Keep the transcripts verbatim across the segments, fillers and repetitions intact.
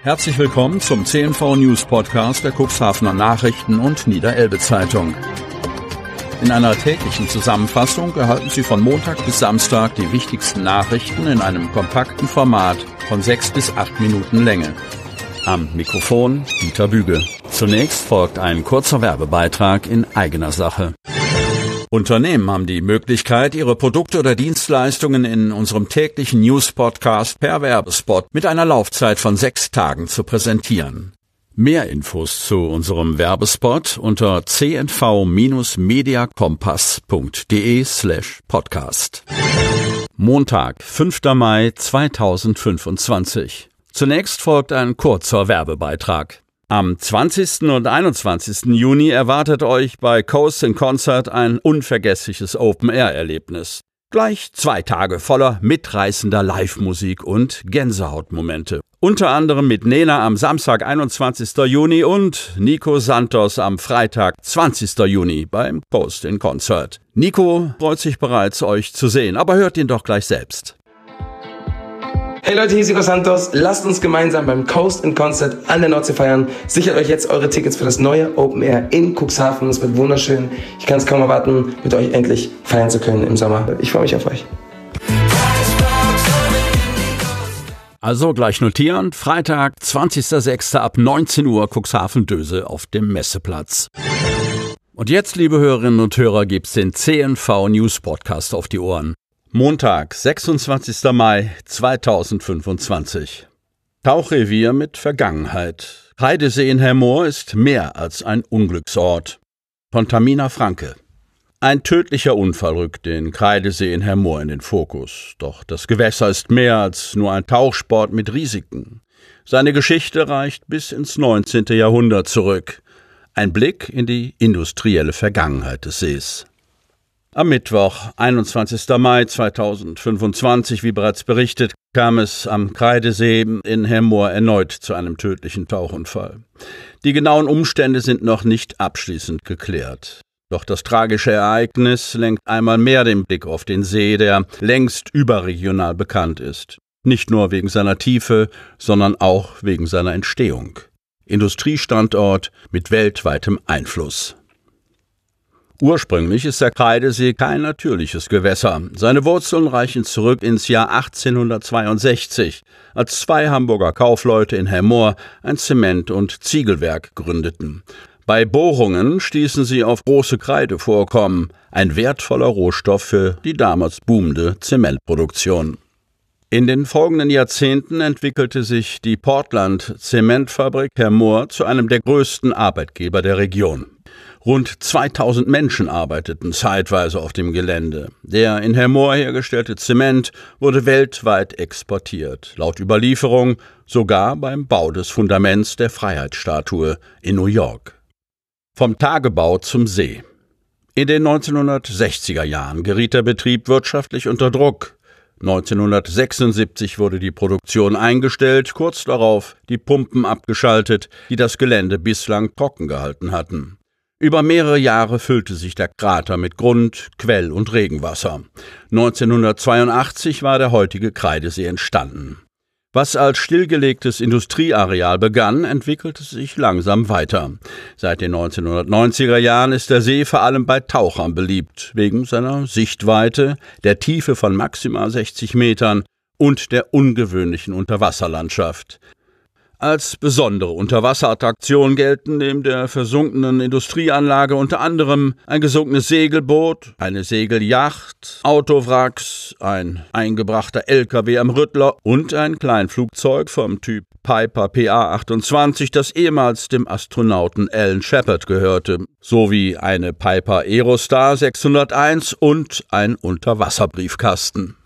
Herzlich willkommen zum C N V News Podcast der Cuxhavener Nachrichten und Niederelbe Zeitung. In einer täglichen Zusammenfassung erhalten Sie von Montag bis Samstag die wichtigsten Nachrichten in einem kompakten Format von sechs bis acht Minuten Länge. Am Mikrofon Dieter Büge. Zunächst folgt ein kurzer Werbebeitrag in eigener Sache. Unternehmen haben die Möglichkeit, ihre Produkte oder Dienstleistungen in unserem täglichen News-Podcast per Werbespot mit einer Laufzeit von sechs Tagen zu präsentieren. Mehr Infos zu unserem Werbespot unter c n v mediakompass punkt d e slash podcast. Montag, fünfter Mai zweitausendfünfundzwanzig. Zunächst folgt ein kurzer Werbebeitrag. Am zwanzigsten und einundzwanzigsten Juni erwartet euch bei Coast in Concert ein unvergessliches Open-Air-Erlebnis. Gleich zwei Tage voller mitreißender Live-Musik und Gänsehautmomente. Unter anderem mit Nena am Samstag, einundzwanzigsten Juni und Nico Santos am Freitag, zwanzigsten Juni beim Coast in Concert. Nico freut sich bereits, euch zu sehen, aber hört ihn doch gleich selbst. Hey Leute, hier ist Nico Santos. Lasst uns gemeinsam beim Coast in Concert an der Nordsee feiern. Sichert euch jetzt eure Tickets für das neue Open Air in Cuxhaven. Es wird wunderschön. Ich kann es kaum erwarten, mit euch endlich feiern zu können im Sommer. Ich freue mich auf euch. Also gleich notieren, Freitag, zwanzigsten sechsten ab neunzehn Uhr Cuxhaven-Döse auf dem Messeplatz. Und jetzt, liebe Hörerinnen und Hörer, gibt's den C N V News Podcast auf die Ohren. Montag, sechsundzwanzigsten Mai zweitausendfünfundzwanzig. Tauchrevier mit Vergangenheit. Kreidesee in Hermoor ist mehr als ein Unglücksort. Von Tamina Franke. Ein tödlicher Unfall rückt den Kreidesee in Hermoor in den Fokus. Doch das Gewässer ist mehr als nur ein Tauchsport mit Risiken. Seine Geschichte reicht bis ins neunzehnten Jahrhundert zurück. Ein Blick in die industrielle Vergangenheit des Sees. Am Mittwoch, einundzwanzigsten Mai zweitausendfünfundzwanzig, wie bereits berichtet, kam es am Kreidesee in Hermoor erneut zu einem tödlichen Tauchunfall. Die genauen Umstände sind noch nicht abschließend geklärt. Doch das tragische Ereignis lenkt einmal mehr den Blick auf den See, der längst überregional bekannt ist. Nicht nur wegen seiner Tiefe, sondern auch wegen seiner Entstehung. Industriestandort mit weltweitem Einfluss. Ursprünglich ist der Kreidesee kein natürliches Gewässer. Seine Wurzeln reichen zurück ins Jahr achtzehnhundertzweiundsechzig, als zwei Hamburger Kaufleute in Hermoor ein Zement- und Ziegelwerk gründeten. Bei Bohrungen stießen sie auf große Kreidevorkommen, ein wertvoller Rohstoff für die damals boomende Zementproduktion. In den folgenden Jahrzehnten entwickelte sich die Portland-Zementfabrik Hermoor zu einem der größten Arbeitgeber der Region. Rund zweitausend Menschen arbeiteten zeitweise auf dem Gelände. Der in Hermoor hergestellte Zement wurde weltweit exportiert, laut Überlieferung sogar beim Bau des Fundaments der Freiheitsstatue in New York. Vom Tagebau zum See. In den neunzehnhundertsechziger Jahren geriet der Betrieb wirtschaftlich unter Druck. neunzehnhundertsechsundsiebzig wurde die Produktion eingestellt, kurz darauf die Pumpen abgeschaltet, die das Gelände bislang trocken gehalten hatten. Über mehrere Jahre füllte sich der Krater mit Grund-, Quell- und Regenwasser. neunzehnhundertzweiundachtzig war der heutige Kreidesee entstanden. Was als stillgelegtes Industrieareal begann, entwickelte sich langsam weiter. Seit den neunzehnhundertneunziger Jahren ist der See vor allem bei Tauchern beliebt, wegen seiner Sichtweite, der Tiefe von maximal sechzig Metern und der ungewöhnlichen Unterwasserlandschaft. Als besondere Unterwasserattraktion gelten neben der versunkenen Industrieanlage unter anderem ein gesunkenes Segelboot, eine Segelyacht, Autowracks, ein eingebrachter L K W am Rüttler und ein Kleinflugzeug vom Typ Piper P A achtundzwanzig, das ehemals dem Astronauten Alan Shepard gehörte, sowie eine Piper Aerostar sechshunderteins und ein Unterwasserbriefkasten.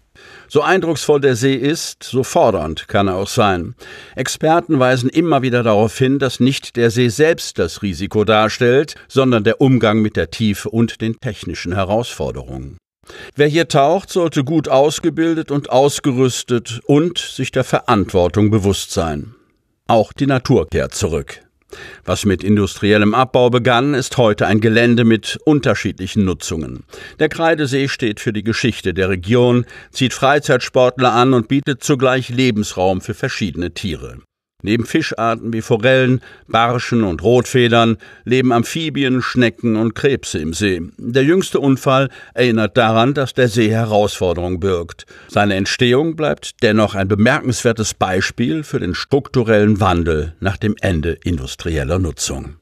So eindrucksvoll der See ist, so fordernd kann er auch sein. Experten weisen immer wieder darauf hin, dass nicht der See selbst das Risiko darstellt, sondern der Umgang mit der Tiefe und den technischen Herausforderungen. Wer hier taucht, sollte gut ausgebildet und ausgerüstet und sich der Verantwortung bewusst sein. Auch die Natur kehrt zurück. Was mit industriellem Abbau begann, ist heute ein Gelände mit unterschiedlichen Nutzungen. Der Kreidesee steht für die Geschichte der Region, zieht Freizeitsportler an und bietet zugleich Lebensraum für verschiedene Tiere. Neben Fischarten wie Forellen, Barschen und Rotfedern leben Amphibien, Schnecken und Krebse im See. Der jüngste Unfall erinnert daran, dass der See Herausforderungen birgt. Seine Entstehung bleibt dennoch ein bemerkenswertes Beispiel für den strukturellen Wandel nach dem Ende industrieller Nutzung.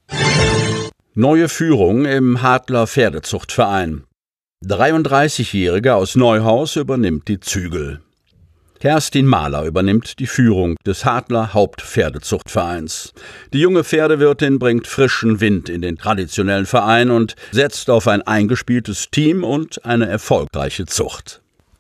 Neue Führung im Hadler Pferdezuchtverein. dreiunddreißigjährige aus Neuhaus übernimmt die Zügel. Kerstin Mahler übernimmt die Führung des Hadler Hauptpferdezuchtvereins. Die junge Pferdewirtin bringt frischen Wind in den traditionellen Verein und setzt auf ein eingespieltes Team und eine erfolgreiche Zucht.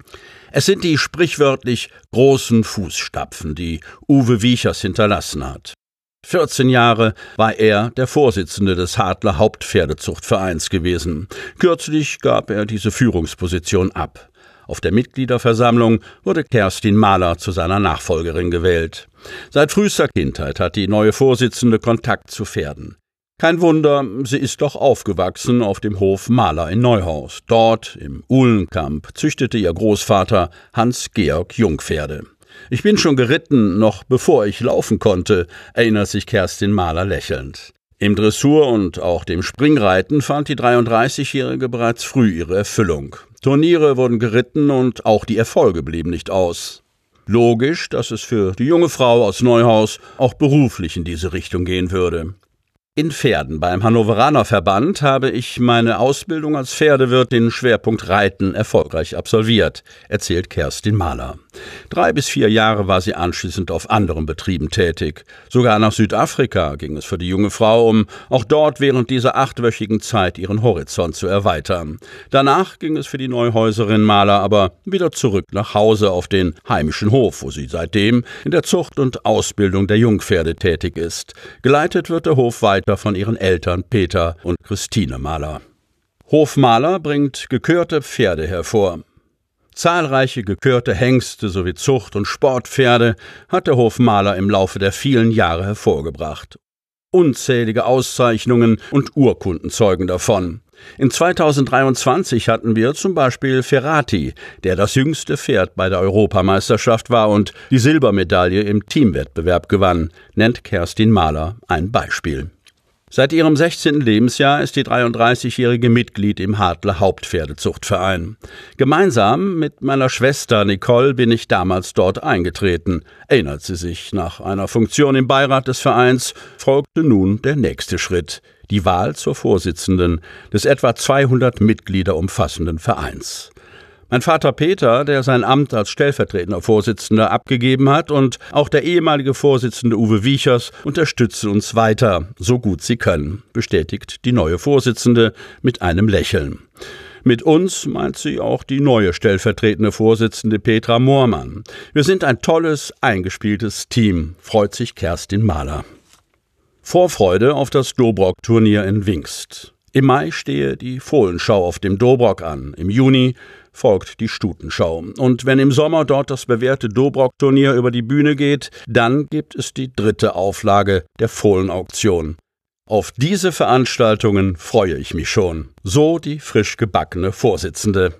Es sind die sprichwörtlich großen Fußstapfen, die Uwe Wiechers hinterlassen hat. vierzehn Jahre war er der Vorsitzende des Hadler Hauptpferdezuchtvereins gewesen. Kürzlich gab er diese Führungsposition ab. Auf der Mitgliederversammlung wurde Kerstin Mahler zu seiner Nachfolgerin gewählt. Seit frühester Kindheit hat die neue Vorsitzende Kontakt zu Pferden. Kein Wunder, sie ist doch aufgewachsen auf dem Hof Mahler in Neuhaus. Dort, im Uhlenkamp, züchtete ihr Großvater Hans-Georg Jungpferde. »Ich bin schon geritten, noch bevor ich laufen konnte«, erinnert sich Kerstin Mahler lächelnd. Im Dressur- und auch dem Springreiten fand die dreiunddreißigjährige bereits früh ihre Erfüllung. Turniere wurden geritten und auch die Erfolge blieben nicht aus. Logisch, dass es für die junge Frau aus Neuhaus auch beruflich in diese Richtung gehen würde. In Pferden beim Hannoveraner Verband habe ich meine Ausbildung als Pferdewirtin Schwerpunkt Reiten erfolgreich absolviert, erzählt Kerstin Mahler. Drei bis vier Jahre war sie anschließend auf anderen Betrieben tätig. Sogar nach Südafrika ging es für die junge Frau, um auch dort während dieser achtwöchigen Zeit ihren Horizont zu erweitern. Danach ging es für die Neuhäuserin Mahler aber wieder zurück nach Hause auf den heimischen Hof, wo sie seitdem in der Zucht und Ausbildung der Jungpferde tätig ist. Geleitet wird der Hof weiter von ihren Eltern Peter und Christine Mahler. Hof Mahler bringt gekörte Pferde hervor. Zahlreiche gekörte Hengste sowie Zucht- und Sportpferde hat der Hof Mahler im Laufe der vielen Jahre hervorgebracht. Unzählige Auszeichnungen und Urkunden zeugen davon. In zweitausenddreiundzwanzig hatten wir zum Beispiel Ferrati, der das jüngste Pferd bei der Europameisterschaft war und die Silbermedaille im Teamwettbewerb gewann, nennt Kerstin Mahler ein Beispiel. Seit ihrem sechzehnten Lebensjahr ist die dreiunddreißigjährige Mitglied im Hadler Hauptpferdezuchtverein. Gemeinsam mit meiner Schwester Nicole bin ich damals dort eingetreten, erinnert sie sich. Nach einer Funktion im Beirat des Vereins folgte nun der nächste Schritt, die Wahl zur Vorsitzenden des etwa zweihundert Mitglieder umfassenden Vereins. Mein Vater Peter, der sein Amt als stellvertretender Vorsitzender abgegeben hat, und auch der ehemalige Vorsitzende Uwe Wiechers unterstützen uns weiter, so gut sie können, bestätigt die neue Vorsitzende mit einem Lächeln. Mit uns meint sie auch die neue stellvertretende Vorsitzende Petra Moormann. Wir sind ein tolles, eingespieltes Team, freut sich Kerstin Mahler. Vorfreude auf das Dobrock-Turnier in Wingst. Im Mai stehe die Fohlenschau auf dem Dobrock an, im Juni folgt die Stutenschau. Und wenn im Sommer dort das bewährte Dobrock-Turnier über die Bühne geht, dann gibt es die dritte Auflage der Fohlenauktion. Auf diese Veranstaltungen freue ich mich schon. So die frisch gebackene Vorsitzende.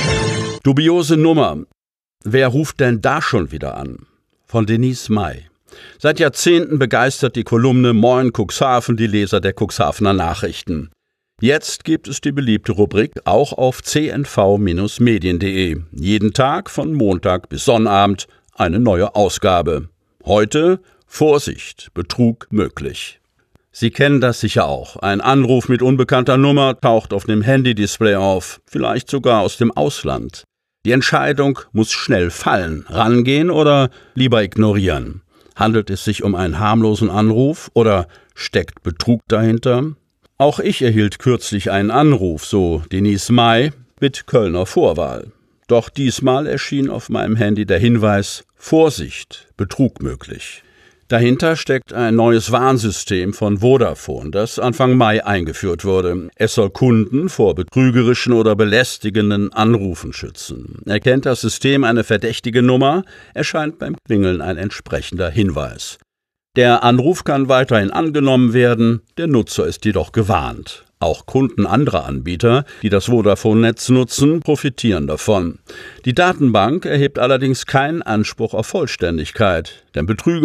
Dubiose Nummer. Wer ruft denn da schon wieder an? Von Denise May. Seit Jahrzehnten begeistert die Kolumne Moin Cuxhaven die Leser der Cuxhavener Nachrichten. Jetzt gibt es die beliebte Rubrik auch auf c n v Bindestrich medien punkt de. Jeden Tag von Montag bis Sonnabend eine neue Ausgabe. Heute Vorsicht, Betrug möglich. Sie kennen das sicher auch. Ein Anruf mit unbekannter Nummer taucht auf dem Handy-Display auf, vielleicht sogar aus dem Ausland. Die Entscheidung muss schnell fallen, rangehen oder lieber ignorieren. Handelt es sich um einen harmlosen Anruf oder steckt Betrug dahinter? Auch ich erhielt kürzlich einen Anruf, so Denise May, mit Kölner Vorwahl. Doch diesmal erschien auf meinem Handy der Hinweis: Vorsicht, Betrug möglich. Dahinter steckt ein neues Warnsystem von Vodafone, das Anfang Mai eingeführt wurde. Es soll Kunden vor betrügerischen oder belästigenden Anrufen schützen. Erkennt das System eine verdächtige Nummer, erscheint beim Klingeln ein entsprechender Hinweis. Der Anruf kann weiterhin angenommen werden, der Nutzer ist jedoch gewarnt. Auch Kunden anderer Anbieter, die das Vodafone-Netz nutzen, profitieren davon. Die Datenbank erhebt allerdings keinen Anspruch auf Vollständigkeit, denn Betrüger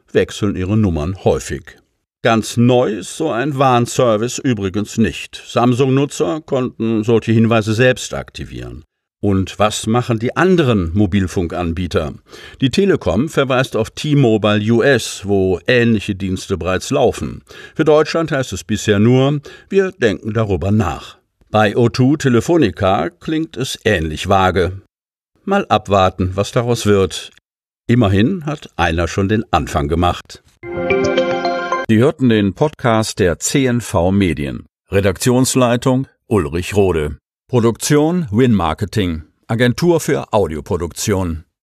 wechseln ihre Nummern häufig. Ganz neu ist so ein Warnservice übrigens nicht. Samsung-Nutzer konnten solche Hinweise selbst aktivieren. Und was machen die anderen Mobilfunkanbieter? Die Telekom verweist auf T-Mobile U S, wo ähnliche Dienste bereits laufen. Für Deutschland heißt es bisher nur, wir denken darüber nach. Bei O zwei Telefonica klingt es ähnlich vage. Mal abwarten, was daraus wird. Immerhin hat einer schon den Anfang gemacht. Sie hörten den Podcast der C N V Medien. Redaktionsleitung Ulrich Rode. Produktion Win Marketing, Agentur für Audioproduktion.